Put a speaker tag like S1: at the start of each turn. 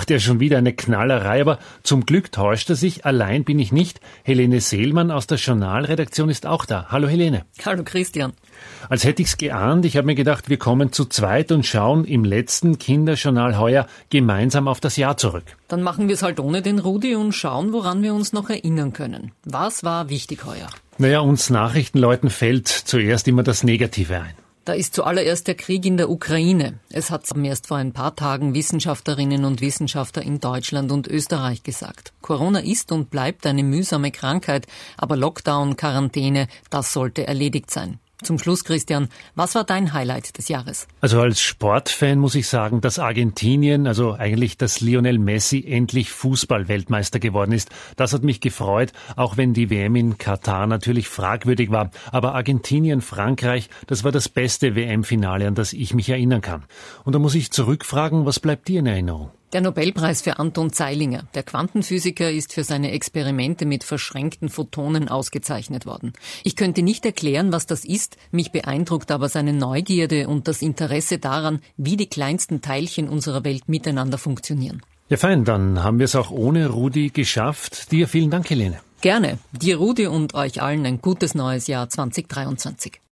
S1: macht ja schon wieder eine Knallerei, aber zum Glück täuscht er sich. Allein bin ich nicht. Helene Seelmann aus der Journalredaktion ist auch da. Hallo Helene.
S2: Hallo Christian.
S1: Als hätte ich's geahnt. Ich habe mir gedacht, wir kommen zu zweit und schauen im letzten Kinderjournal heuer gemeinsam auf das Jahr zurück.
S2: Dann machen wir es halt ohne den Rudi und schauen, woran wir uns noch erinnern können. Was war wichtig heuer?
S1: Naja, uns Nachrichtenleuten fällt zuerst immer das Negative ein.
S2: Da ist zuallererst der Krieg in der Ukraine. Es hat erst vor ein paar Tagen Wissenschaftlerinnen und Wissenschaftler in Deutschland und Österreich gesagt. Corona ist und bleibt eine mühsame Krankheit, aber Lockdown, Quarantäne, das sollte erledigt sein. Zum Schluss, Christian, was war dein Highlight des Jahres?
S1: Also als Sportfan muss ich sagen, dass Argentinien, also eigentlich dass Lionel Messi endlich Fußball-Weltmeister geworden ist. Das hat mich gefreut, auch wenn die WM in Katar natürlich fragwürdig war. Aber Argentinien, Frankreich, das war das beste WM-Finale, an das ich mich erinnern kann. Und da muss ich zurückfragen, was bleibt dir in Erinnerung?
S2: Der Nobelpreis für Anton Zeilinger. Der Quantenphysiker ist für seine Experimente mit verschränkten Photonen ausgezeichnet worden. Ich könnte nicht erklären, was das ist, mich beeindruckt aber seine Neugierde und das Interesse daran, wie die kleinsten Teilchen unserer Welt miteinander funktionieren.
S1: Ja fein, dann haben wir es auch ohne Rudi geschafft. Dir vielen Dank, Helene.
S2: Gerne. Dir, Rudi, und euch allen ein gutes neues Jahr 2023.